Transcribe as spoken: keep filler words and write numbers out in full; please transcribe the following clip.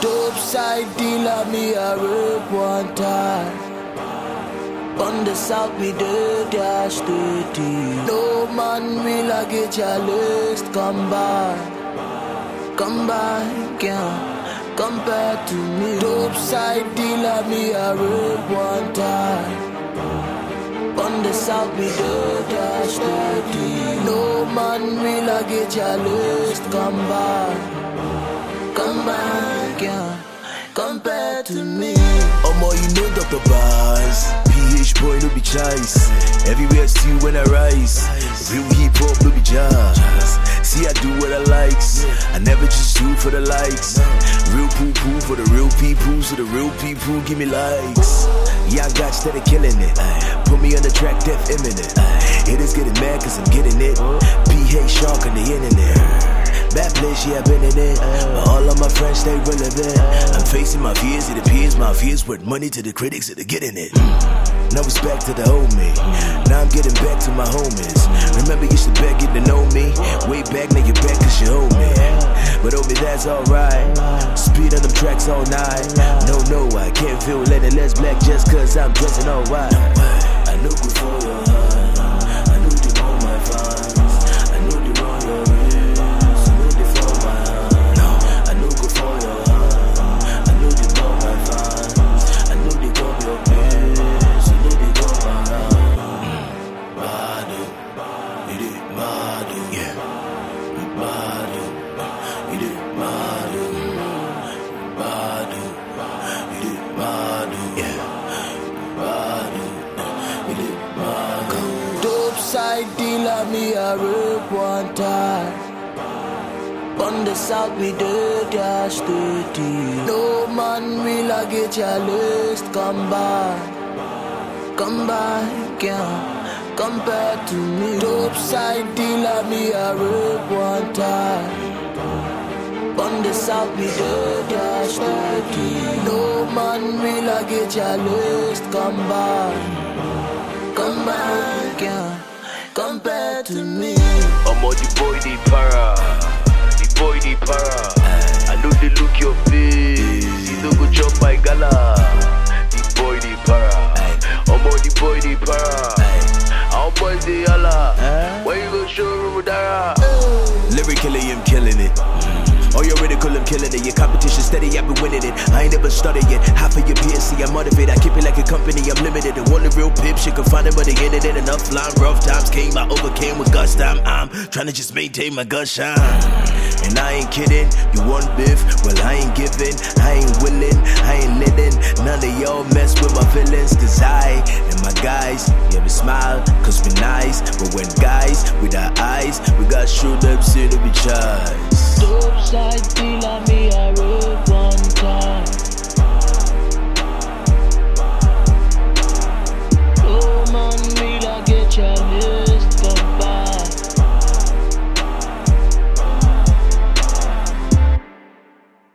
Dope side dealer, me a rape one time. On the south, we do dash thirty. No man will I get your list. Come by, come by, can't compare to me. Dope side dealer, me a rape one time. On the south, we do dash thirty. No man will I get your list. Come by, come by, can't compare to me. Omo, you know Doctor Bars. P H boy, no be choice. Everywhere still when I rise. Real hip hop, no be jazz. See, I do what I likes. I never just do it for the likes. Real poo poo for the real people. So the real people give me likes. Yeah, I got steady killing it. Put me on the track, death imminent. Haters getting mad cause I'm getting it. P H shark on the internet. Bad place, yeah, I've been in it. But all of my friends stay relevant. I'm facing my fears, it appears my fears worth money to the critics that are getting it. Now it's back to the old me. Now I'm getting back to my homies. Remember, you used to beg, getting to know me. Way back, now you're back cause you owe me. But homie, that's alright. Speed on them tracks all night. No, no, I can't feel any less black just cause I'm dressing all white. I know good for your heart. I know you know my fans. I know you know your Side dealer, me a rape one time. On the south, we do dash thirty. No man will I get your list. Come by, come by, can't compare to me. Dope side dealer, me a rape one time. On the south, we do dash thirty. No man will I get your list. Come by, come by, can't compare to me. I'm on the boy, the para. The boy, the para. I know they look your face. You don't go jump my gala. The boy, the para. I'm on the boy, the para. Our boys, the yalla. Where you go show Rumudara? Lyrically, I'm killing it. Oh, you're critical, I'm killing it. Your competition steady, I've been winning it. I ain't never started yet. Half of your P S C, I'm motivated. I keep it like a company, I'm limited. The only real pimp shit can find it, but the internet enough line. Rough times came, I overcame with guts time. I'm trying to just maintain my gut shine. And I ain't kidding, you want beef? Well, I ain't giving, I ain't willing, I ain't living. None of y'all mess with my feelings, cause I and my guys, yeah, we smile, cause we nice. But when guys with our eyes, we got shoot lips in the choice. Dope side dealer, me a rape one time.